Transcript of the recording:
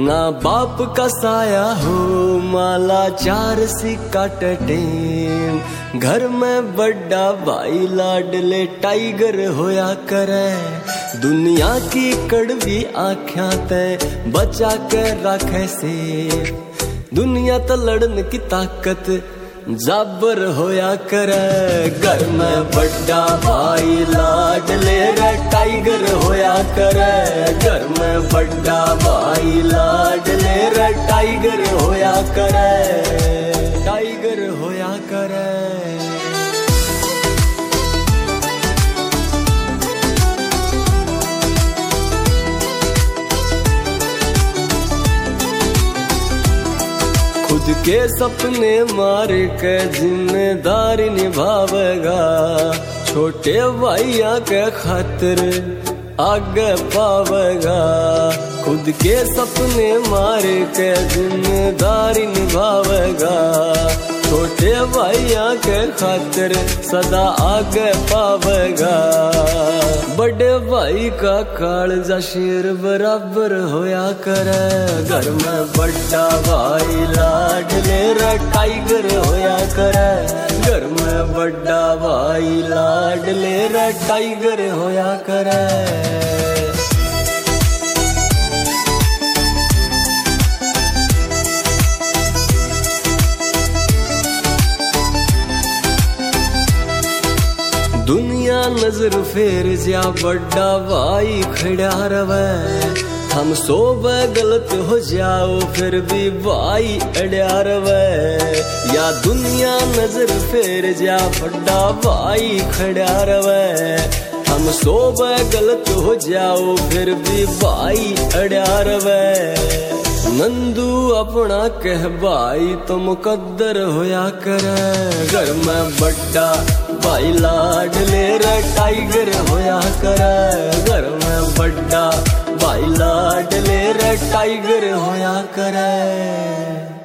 ना बाप का साया हो माला चार सी काटे, घर में बड़ा भाई लाडले टाइगर होया करे। दुनिया की कड़वी आँखियां ते बचा के रखे से, दुनिया तो लड़न की ताकत जाबर होया करे। घर में बड़ा भाई लाडले रे टाइगर होया करे। घर में बड़ा भाई लाडले रे टाइगर होया करे, टाइगर होया करे। खुद के सपने मार के जिम्मेदारी निभावेगा, छोटे भाइयों के खातिर आगे पावेगा। खुद के सपने मार के जिम्मेदारी निभावेगा, छोटे भाइयों के खातिर सदा आगे पावेगा। बड़े भाई का कालजा शेर बराबर होया करे। घर में बड़ा भाई लाडले रे टाइगर होया करे। घर में बड़ा भाई लाडले रे टाइगर होया करे। दुनिया नजर फेर जा बड़ा भाई खड़ा रवे। हम सब गलत हो जाओ फिर भी भाई अड़ा रवे। या दुनिया नजर फेर जा बड़ा भाई खड़ा रवे। हम सब गलत हो जाओ फिर भी भाई अड़ा रवे। नंदू अपना कह भाई तो मुकद्दर होया करे। घर में बड़ा भाई लाडले रे टाइगर होया करे। घर में बड़ा भाई लाडले रे टाइगर होया करे।